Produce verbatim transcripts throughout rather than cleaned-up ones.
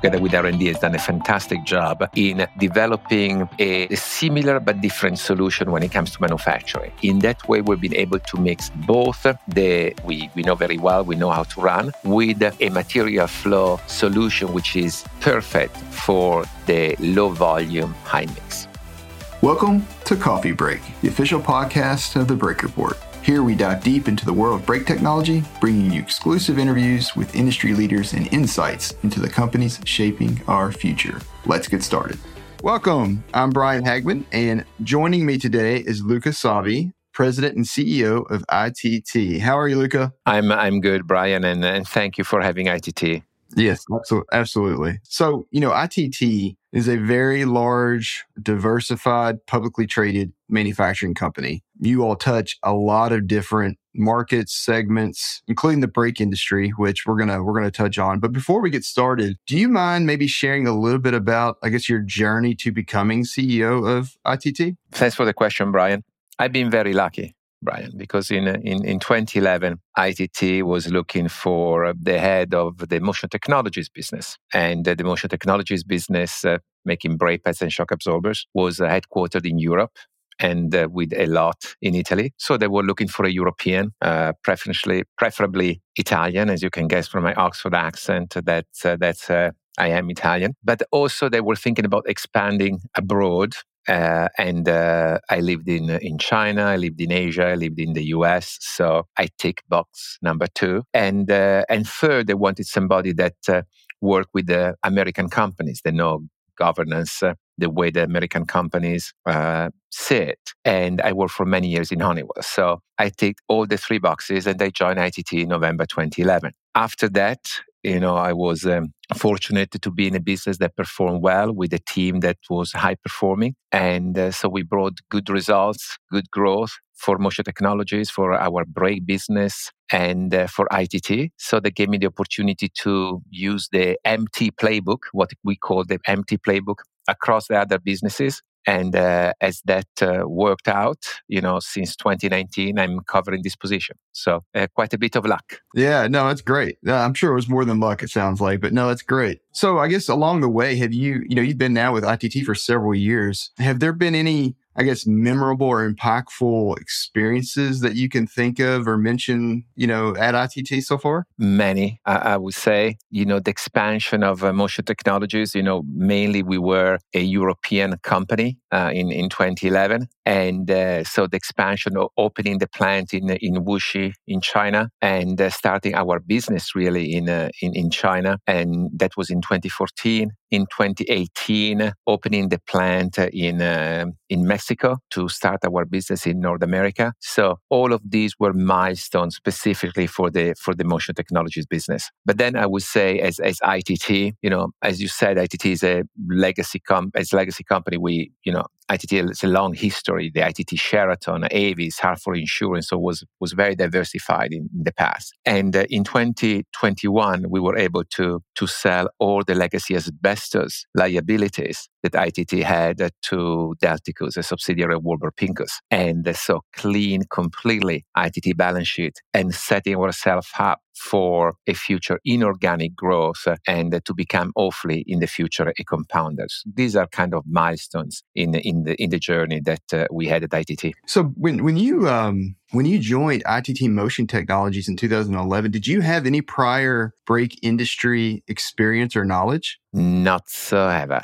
together with R and D, has done a fantastic job in developing a, a similar but different solution when it comes to manufacturing. In that way, we've been able to mix both the, we, we know very well, we know how to run, with a material flow solution which is perfect for the low volume, high mix. Welcome to Coffee Break, the official podcast of the Brake Report. Here we dive deep into the world of brake technology, bringing you exclusive interviews with industry leaders and insights into the companies shaping our future. Let's get started. Welcome. I'm Brian Hagman, and joining me today is Luca Savi, President and C E O of I T T. How are you, Luca? I'm I'm good, Brian, and, and thank you for having I T T. Yes, absolutely. So, you know, I T T is a very large, diversified, publicly traded manufacturing company. You all touch a lot of different markets, segments, including the brake industry, which we're gonna we're gonna touch on. But before we get started, do you mind maybe sharing a little bit about, I guess, your journey to becoming C E O of I T T? Thanks for the question, Brian. I've been very lucky, Brian, because in, in, in twenty eleven, I T T was looking for the head of the motion technologies business. And uh, the motion technologies business, uh, making brake pads and shock absorbers, was uh, headquartered in Europe and uh, with a lot in Italy. So they were looking for a European, uh, preferably, preferably Italian, as you can guess from my Oxford accent, that, uh, that's, uh, I am Italian. But also they were thinking about expanding abroad. Uh, and uh, I lived in in China, I lived in Asia, I lived in the U S. So I tick box number two. And uh, and third, they wanted somebody that uh, worked with the American companies. They know governance, uh, the way the American companies uh, see it. And I worked for many years in Honeywell. So I ticked all the three boxes and I joined I T T in November twenty eleven. After that, you know, I was um, fortunate to be in a business that performed well with a team that was high performing. And uh, so we brought good results, good growth for Motion Technologies, for our brake business, and uh, for I T T. So they gave me the opportunity to use the M T playbook, what we call the M T playbook, across the other businesses. And uh, as that uh, worked out, you know, since twenty nineteen, I'm covering this position. So uh, quite a bit of luck. Yeah, no, that's great. Uh, I'm sure it was more than luck, it sounds like, but no, that's great. So I guess along the way, have you, you know, you've been now with I T T for several years. Have there been any, I guess, memorable or impactful experiences that you can think of or mention, you know, at I T T so far? Many, I, I would say. You know, the expansion of uh, Motion Technologies, you know, mainly we were a European company uh, in, in twenty eleven. And uh, so the expansion of opening the plant in in Wuxi in China and uh, starting our business really in, uh, in in China. And that was in twenty fourteen. In twenty eighteen, opening the plant in uh, in Mexico to start our business in North America. So all of these were milestones specifically for the for the motion technologies business. But then I would say, as as I T T, you know, as you said, I T T is a legacy com as legacy company. We, you know, I T T has a long history. The I T T Sheraton, Avis, Hartford Insurance, so was was very diversified in, in the past. And uh, in twenty twenty-one, we were able to to sell all the legacy asbestos liabilities that I T T had uh, to Delticus, a subsidiary of Warburg Pincus, and uh, so clean completely I T T balance sheet and setting ourselves up for a future inorganic growth uh, and uh, to become hopefully in the future a compounder. These are kind of milestones in in the in the journey that uh, we had at I T T. So when when you um when you joined I T T Motion Technologies in two thousand eleven, did you have any prior brake industry experience or knowledge? Not so ever.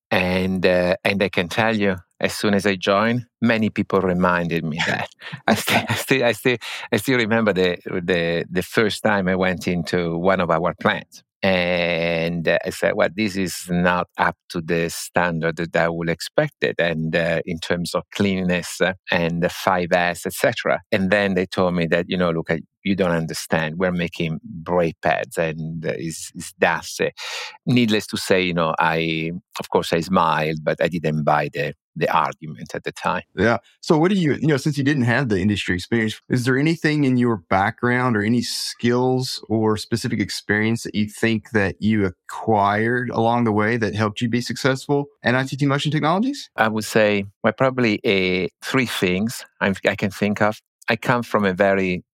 And uh, and I can tell you, as soon as I joined, many people reminded me that. I still, I still, I still, I still remember the the the first time I went into one of our plants. And uh, I said, well, this is not up to the standard that I would expect it, and uh, in terms of cleanliness uh, and the five S, et cetera. And then they told me that, you know, look, you don't understand. We're making brake pads, and uh, it's, it's dusty. Needless to say, you know, I, of course, I smiled, but I didn't buy the the argument at the time. Yeah. So what do you, you know, since you didn't have the industry experience, is there anything in your background or any skills or specific experience that you think that you acquired along the way that helped you be successful at I T T Motion Technologies? I would say, well, probably uh, three things I, I can think of. I come from a very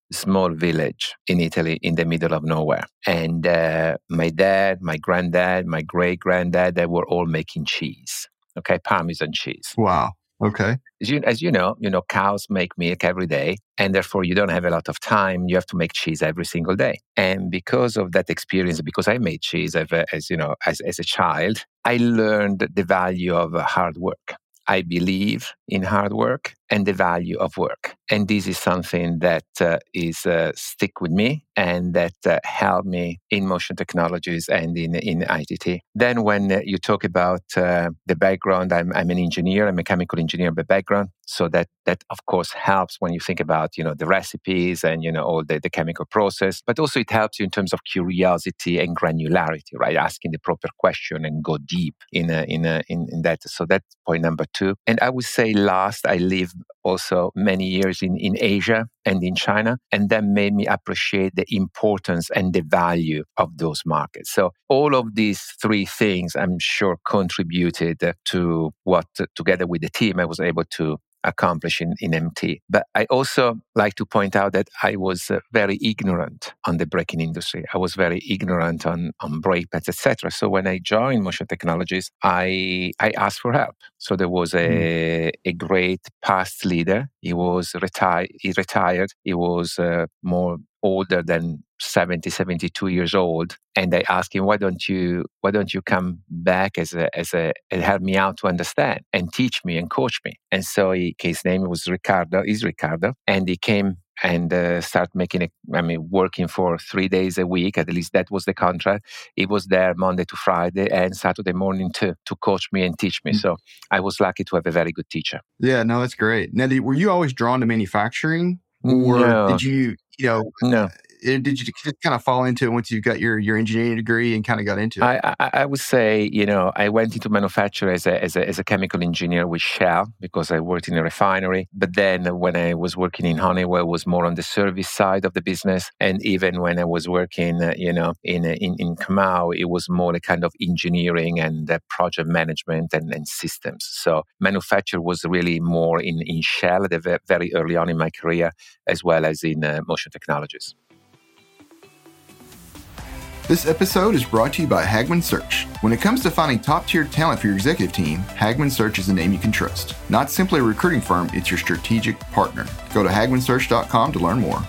small village in Italy in the middle of nowhere. And uh, my dad, my granddad, my great granddad, they were all making cheese. Okay, Parmesan cheese. Wow. Okay. As you, as you know, you know, cows make milk every day, and therefore you don't have a lot of time. You have to make cheese every single day. And because of that experience, because I made cheese as, a, as you know, as, as a child, I learned the value of hard work. I believe in hard work and the value of work. And this is something that uh, is uh, stick with me and that uh, helped me in motion technologies and in, in I T T. Then when uh, you talk about uh, the background, I'm, I'm an engineer, a mechanical engineer by background. So that, that of course helps when you think about, you know, the recipes and, you know, all the, the chemical process, but also it helps you in terms of curiosity and granularity, right? Asking the proper question and go deep in, a, in, a, in, in that. So that's point number two. And I would say last, I lived also many years in, in Asia and in China, and that made me appreciate the importance and the value of those markets. So all of these three things, I'm sure, contributed to what, together with the team, I was able to accomplish in, in M T. But I also like to point out that I was uh, very ignorant on the braking industry. I was very ignorant on, on brake pads, et cetera. So when I joined Motion Technologies, I I asked for help. So there was a, mm. a great past leader. He was retired. He retired. He was uh, more older than seventy, seventy-two years old. And I asked him, why don't you, why don't you come back as a, as a, and help me out to understand and teach me and coach me? And so he, his name was Ricardo, is Ricardo. And he came and uh, started making, a, I mean, working for three days a week. At least that was the contract. He was there Monday to Friday and Saturday morning too, to coach me and teach me. Mm-hmm. So I was lucky to have a very good teacher. Yeah, no, that's great. Now, were you always drawn to manufacturing? Or no. did you, you know, no. did you just kind of fall into it once you got your, your engineering degree and kind of got into it? I, I, I would say, you know, I went into manufacture as a, as a as a chemical engineer with Shell because I worked in a refinery. But then when I was working in Honeywell, it was more on the service side of the business. And even when I was working, uh, you know, in in in Kamau, it was more a kind of engineering and uh, project management and, and systems. So manufacture was really more in, in Shell at the very early on in my career, as well as in uh, Motion Technologies. This episode is brought to you by Hagman Search. When it comes to finding top-tier talent for your executive team, Hagman Search is a name you can trust. Not simply a recruiting firm, it's your strategic partner. Go to hagman search dot com to learn more.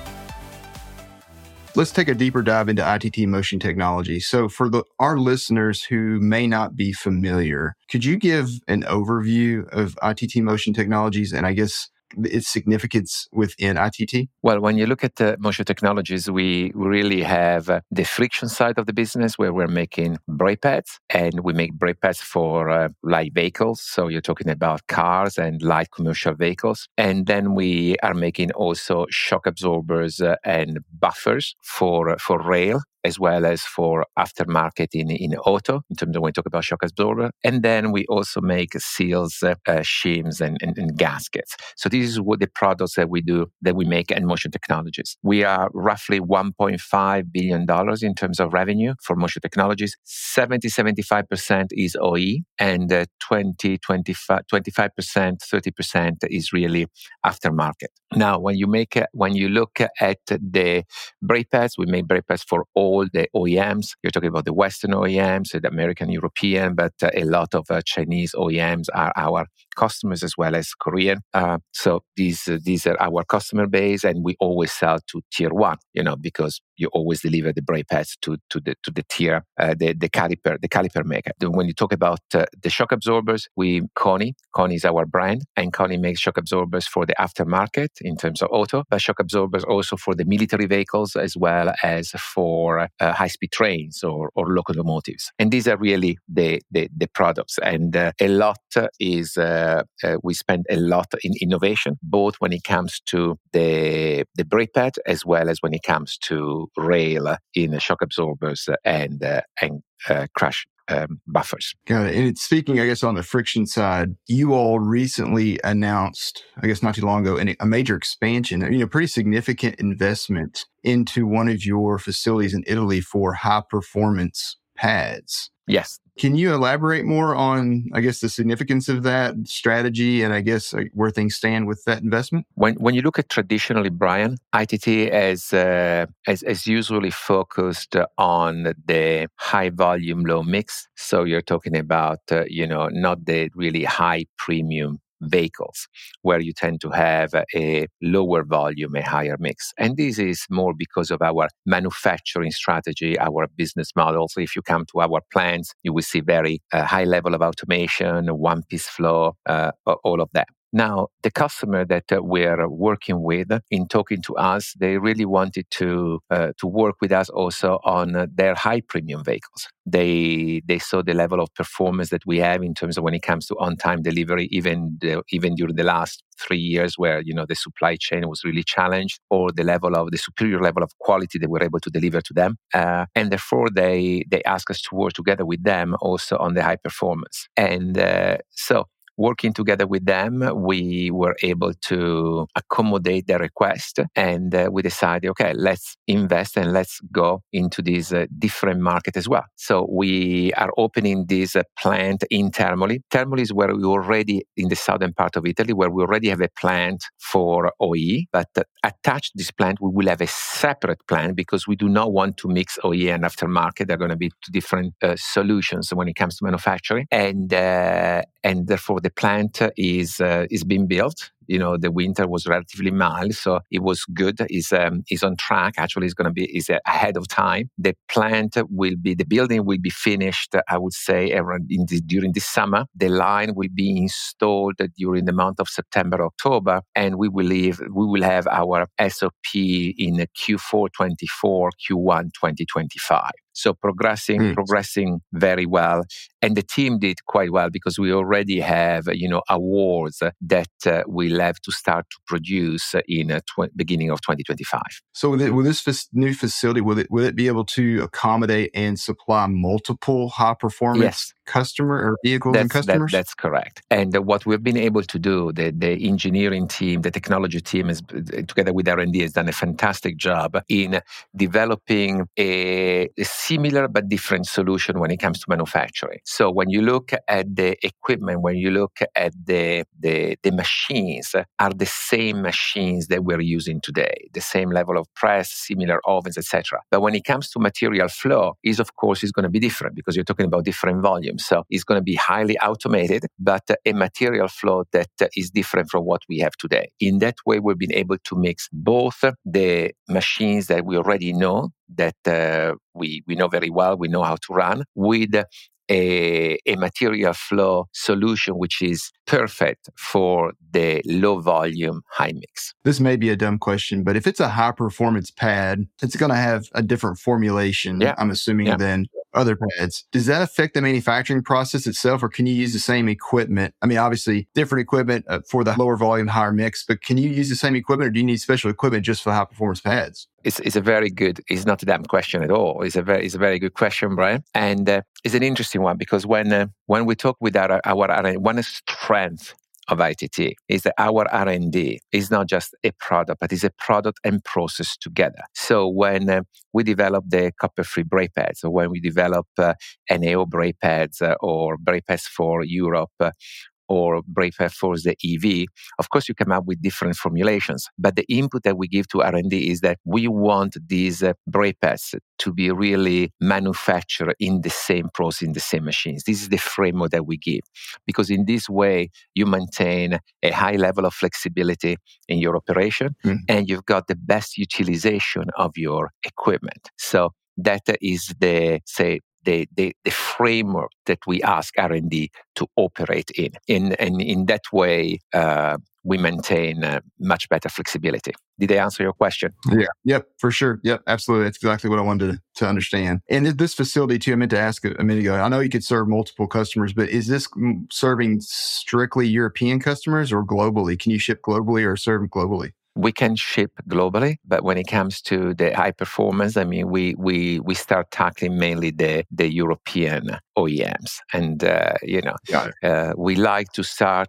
Let's take a deeper dive into I T T Motion Technology. So for the, our listeners who may not be familiar, could you give an overview of I T T Motion Technologies and I guess its significance within I T T? Well, when you look at uh, Motion Technologies, we really have uh, the friction side of the business where we're making brake pads, and we make brake pads for uh, light vehicles. So you're talking about cars and light commercial vehicles. And then we are making also shock absorbers uh, and buffers for, uh, for rail, as well as for aftermarket in, in auto, in terms of when we talk about shock absorber. And then we also make seals, uh, uh, shims, and, and, and gaskets. So this is what the products that we do, that we make at Motion Technologies. We are roughly one point five billion dollars in terms of revenue for Motion Technologies. seventy, seventy-five percent is O E, and uh, twenty, twenty-five, twenty-five percent, thirty percent is really aftermarket. Now, when you make, uh, when you look at the brake pads, we make brake pads for all the O E Ms. You're talking about the Western O E Ms, the American, European, but uh, a lot of uh, Chinese O E Ms are our customers as well as Korean. Uh, so these uh, these are our customer base, and we always sell to tier one, you know, because you always deliver the brake pads to to the to the tier uh, the the caliper the caliper maker. When you talk about uh, the shock absorbers, we Koni Koni is our brand, and Koni makes shock absorbers for the aftermarket in terms of auto, but shock absorbers also for the military vehicles as well as for uh, high-speed trains or, or locomotives. And these are really the the, the products. And uh, a lot is uh, uh, we spend a lot in innovation, both when it comes to the the brake pad as well as when it comes to rail in shock absorbers and uh, and uh, crash Um, buffers. Got it. And it's speaking, I guess, on the friction side, you all recently announced, I guess not too long ago, a major expansion, you know, pretty significant investment into one of your facilities in Italy for high performance pads. Yes. Can you elaborate more on, I guess, the significance of that strategy and I guess uh, where things stand with that investment? When when you look at traditionally, Brian, I T T has, uh, has, has usually focused on the high volume, low mix. So you're talking about, uh, you know, not the really high premium vehicles where you tend to have a lower volume, a higher mix. And this is more because of our manufacturing strategy, our business models. If you come to our plants, you will see very uh, high level of automation, one piece flow, uh, all of that. Now, the customer that uh, we're working with in talking to us, they really wanted to uh, to work with us also on uh, their high premium vehicles. They they saw the level of performance that we have in terms of when it comes to on-time delivery, even the, even during the last three years where, you know, the supply chain was really challenged, or the level of the superior level of quality that we're able to deliver to them. Uh, and therefore, they they ask us to work together with them also on the high performance. And uh, so working together with them, we were able to accommodate their request, and uh, we decided, okay, let's invest and let's go into this uh, different market as well. So we are opening this uh, plant in Termoli. Termoli is where we already, in the southern part of Italy, where we already have a plant for O E, but uh, attached to this plant, we will have a separate plant because we do not want to mix O E and aftermarket. They're going to be two different uh, solutions when it comes to manufacturing. And, uh, and therefore, the plant is uh, is being built. You know, the winter was relatively mild, so it was good. Is um, is on track. Actually, it's going to be is ahead of time. The plant will be the building will be finished. I would say around in the, during this summer. The line will be installed during the month of September, October, and we will leave. We will have our S O P in Q four twenty-four, Q one twenty twenty-five. So progressing, mm. progressing very well. And the team did quite well because we already have, you know, awards that uh, we'll have to start to produce in the uh, tw- beginning of twenty twenty-five. So with, it, with this f- new facility, will it, will it be able to accommodate and supply multiple high performance yes. customer or vehicles that's, and customers? That, that's correct. And uh, what we've been able to do, the, the engineering team, the technology team, is together with R and D, has done a fantastic job in developing a, a similar but different solution when it comes to manufacturing. So when you look at the equipment, when you look at the, the, the machines, are the same machines that we're using today, the same level of press, similar ovens, et cetera. But when it comes to material flow, is of course is going to be different because you're talking about different volumes. So it's going to be highly automated, but a material flow that is different from what we have today. In that way, we've been able to mix both the machines that we already know, that uh, we, we know very well, we know how to run, with a, a material flow solution which is perfect for the low volume, high mix. This may be a dumb question, but if it's a high performance pad, it's going to have a different formulation, yeah. I'm assuming, yeah. than other pads. Does that affect the manufacturing process itself, or can you use the same equipment? I mean, obviously, different equipment uh, for the lower volume, higher mix, but can you use the same equipment, or do you need special equipment just for high performance pads? It's, it's a very good, it's not a damn question at all. It's a very, it's a very good question, Brian. And uh, it's an interesting one because when uh, when we talk with our, our R and D, one strength of I T T is that our R and D is not just a product, but is a product and process together. So when uh, we develop the copper-free brake pads, or when we develop uh, N A O brake pads uh, or brake pads for Europe, uh, or brake pad for the E V, of course you come up with different formulations. But the input that we give to R and D is that we want these uh, brake pads to be really manufactured in the same process, in the same machines. This is the framework that we give. Because in this way, you maintain a high level of flexibility in your operation, mm. and you've got the best utilization of your equipment. So that is the, say, The, the, the framework that we ask R and D to operate in. in and in that way, uh, we maintain uh, much better flexibility. Did I answer your question? Yeah. Yep, for sure. Yep, absolutely. That's exactly what I wanted to, to understand. And this facility, too, I meant to ask a, a minute ago, I know you could serve multiple customers, but is this serving strictly European customers or globally? Can you ship globally or serve globally? We can ship globally, but when it comes to the high performance, I mean, we we we start tackling mainly the the European O E Ms, and uh, you know, uh, we like to start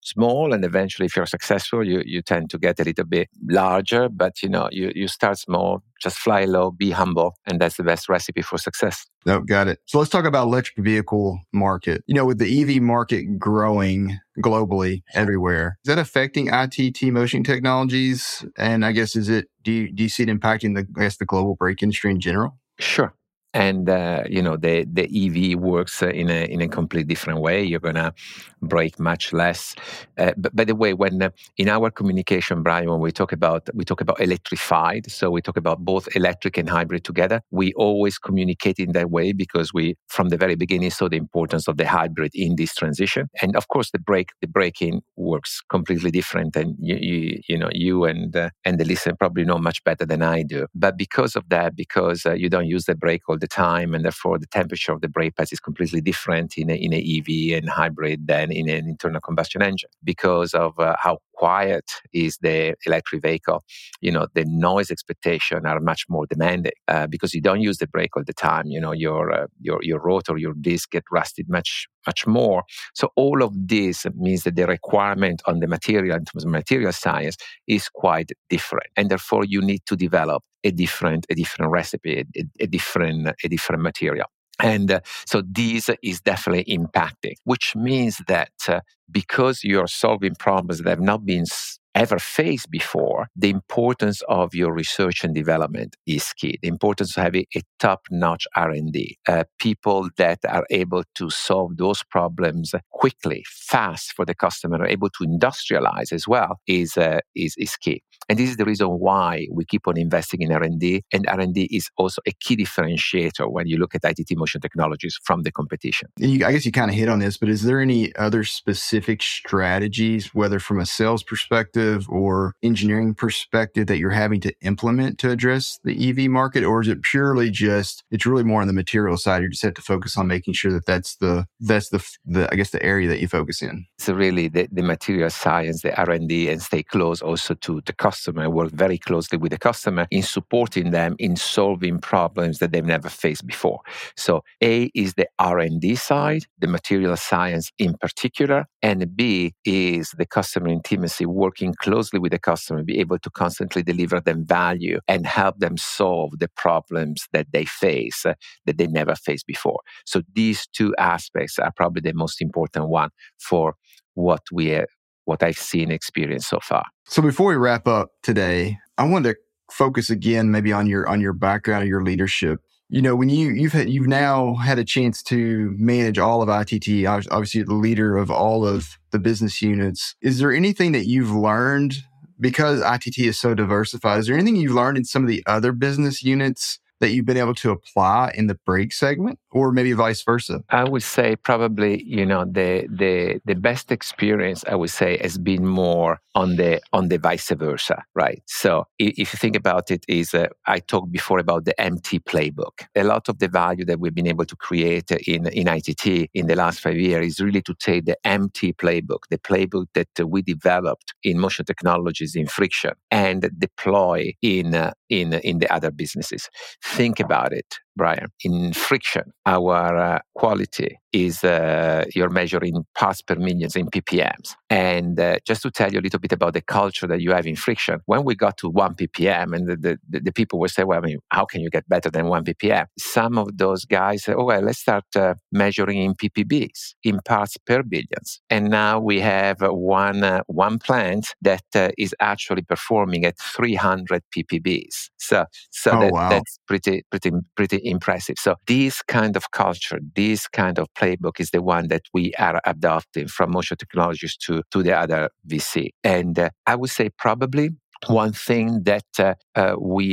small, and eventually, if you're successful, you, you tend to get a little bit larger. But you know, you, you start small, just fly low, be humble, and that's the best recipe for success. No, got it. So let's talk about electric vehicle market. You know, with the E V market growing globally everywhere, is that affecting I T T Motion Technologies? And I guess, is it, do you, do you see it impacting the, I guess, the global brake industry in general? Sure. And, uh, you know, the, the E V works uh, in a in a completely different way. You're going to brake much less. Uh, but by the way, when uh, in our communication, Brian, when we talk about, we talk about electrified, so we talk about both electric and hybrid together, we always communicate in that way because we, from the very beginning, saw the importance of the hybrid in this transition. And of course, the brake, the braking works completely different. And you, you, you know, you and uh, and the listener probably know much better than I do. But because of that, because uh, you don't use the brake all the time, and therefore the temperature of the brake pads is completely different in a, in a E V and hybrid than in an internal combustion engine. Because of uh, how quiet is the electric vehicle, you know, the noise expectation are much more demanding uh, because you don't use the brake all the time. You know, your uh, your your rotor, your disc get rusted much much more. So all of this means that the requirement on the material in terms of material science is quite different, and therefore you need to develop a different a different recipe, a, a different a different material. And uh, so this is definitely impacting, which means that uh, because you're solving problems that have not been s- ever faced before, the importance of your research and development is key. The importance of having a top-notch R and D, uh, people that are able to solve those problems quickly, fast for the customer, able to industrialize as well, is uh, is is key. And this is the reason why we keep on investing in R and D. And R and D is also a key differentiator when you look at I T T Motion Technologies from the competition. You, I guess you kind of hit on this, but is there any other specific strategies, whether from a sales perspective or engineering perspective, that you're having to implement to address the E V market? Or is it purely just, it's really more on the material side? You just have to focus on making sure that that's the, that's the, the I guess, the area that you focus in. So really the, the material science, the R and D, and stay close also to the customer, work very closely with the customer in supporting them in solving problems that they've never faced before. So A is the R and D side, the material science in particular, and B is the customer intimacy, working closely with the customer, be able to constantly deliver them value and help them solve the problems that they face uh, that they never faced before. So these two aspects are probably the most important one for what we uh, what I've seen and experienced so far. So before we wrap up today, I wanted to focus again maybe on your on your background or your leadership. You know, when you you've had, you've now had a chance to manage all of I T T, obviously the leader of all of the business units. Is there anything that you've learned, because I T T is so diversified? Is there anything you've learned in some of the other business units that you've been able to apply in the brake segment, or maybe vice versa? I would say probably, you know, the the the best experience, I would say, has been more on the on the vice versa, right? So if you think about it, is uh, I talked before about the M T playbook. A lot of the value that we've been able to create in in I T T in the last five years is really to take the M T playbook, the playbook that uh, we developed in Motion Technologies in friction, and deploy in uh, in in the other businesses. Think about it, Brian. In friction, our uh, quality is uh, you're measuring parts per millions in P P Ms. And uh, just to tell you a little bit about the culture that you have in friction, when we got to one P P M, and the, the, the people would say, well, I mean, how can you get better than one P P M? Some of those guys say, oh, well, let's start uh, measuring in P P Bs, in parts per billions. And now we have uh, one, uh, one plant that uh, is actually performing at three hundred P P Bs. So, so oh, that, wow. that's pretty, pretty, pretty impressive. So this kind of culture, this kind of playbook is the one that we are adopting from Motion Technologies to, to the other V C. And uh, I would say probably one thing that uh, uh,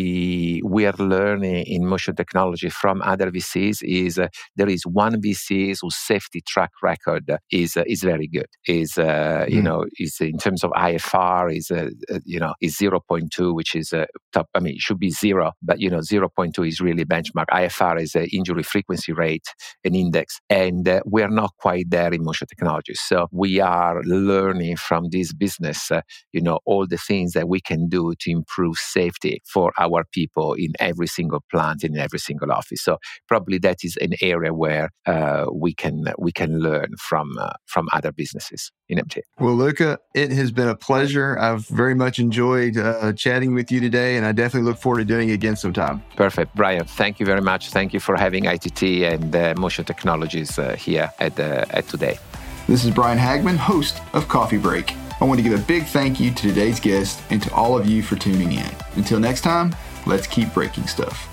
we we are learning in Motion Technology from other V Cs is uh, there is one V C whose safety track record is uh, is very good. Is uh, mm. you know is in terms of I F R is uh, uh, you know is zero point two, which is uh, top. I mean, it should be zero, but you know zero point two is really benchmark. I F R is uh, injury frequency rate, an index, and uh, we are not quite there in Motion Technologies. So we are learning from this business, uh, you know, all the things that we can can do to improve safety for our people in every single plant, in every single office. So probably that is an area where uh, we can we can learn from uh, from other businesses in M T. Well, Luca, it has been a pleasure. I've very much enjoyed uh, chatting with you today, and I definitely look forward to doing it again sometime. Perfect. Brian, thank you very much. Thank you for having I T T and uh, Motion Technologies uh, here at, uh, at Today. This is Brian Hagman, host of Coffee Break. I want to give a big thank you to today's guest and to all of you for tuning in. Until next time, let's keep breaking stuff.